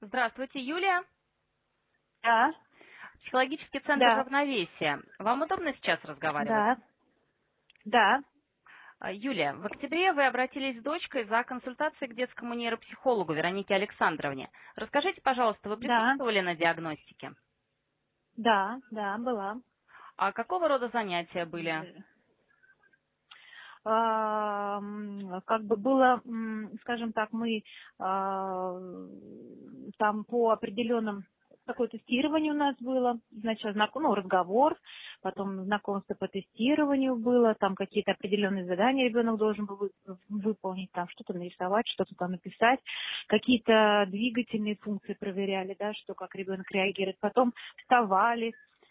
Здравствуйте, Юлия. Да, Психологический центр да, равновесия. Вам удобно сейчас разговаривать? да, да, Юлия, в октябре вы обратились с дочкой за консультацией к детскому нейропсихологу Веронике Александровне. Расскажите, пожалуйста, вы да, присутствовали на диагностике? да, была. А какого рода занятия были? Как бы было, скажем так, мы там по определенным такое тестирование у нас было, значит, разговор, потом знакомство по тестированию было, там какие-то определенные задания ребенок должен был выполнить, там что-то нарисовать, что-то там написать, какие-то двигательные функции проверяли, да, что как ребенок реагирует, потом вставали,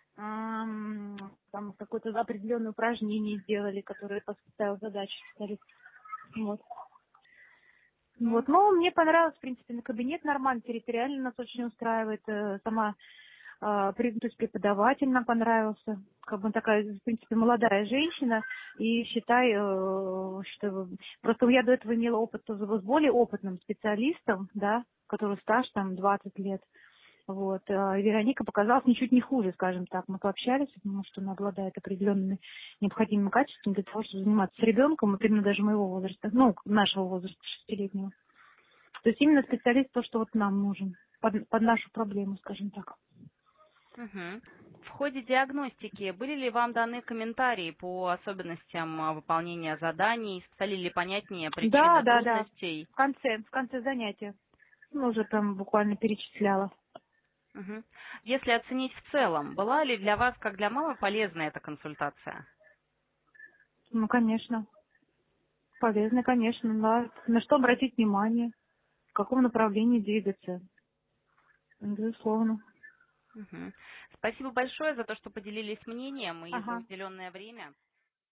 там какое-то определенное упражнение сделали, которое поставил задачу специалист. Вот. Ну, Вот, но мне понравилось, в принципе, на кабинет нормально, территориально нас очень устраивает, сама, то есть преподаватель нам понравился, как бы такая, в принципе, молодая женщина, и считай, что просто я до этого имела опыт с более опытным специалистом, да, который стаж там 20 лет. Вот. Вероника показалась ничуть не хуже, скажем так. Мы пообщались, потому что она обладает определенными необходимыми качествами для того, чтобы заниматься с ребенком, вот именно даже моего возраста, ну, нашего возраста, 6-летнего. То есть именно специалист то, что вот нам нужен, под нашу проблему, скажем так. мгм. В ходе диагностики были ли вам даны комментарии по особенностям выполнения заданий? Стали ли понятнее Да, причины да, да. трудностей? В конце занятия. Ну, уже там буквально перечисляла. Мгм. Если оценить в целом, была ли для вас, как для мамы, полезна эта консультация? Ну, конечно. Полезно, конечно, да. На что обратить внимание, в каком направлении двигаться. Безусловно. Мгм. Спасибо большое за то, что поделились мнением и за Ага. уделенное время.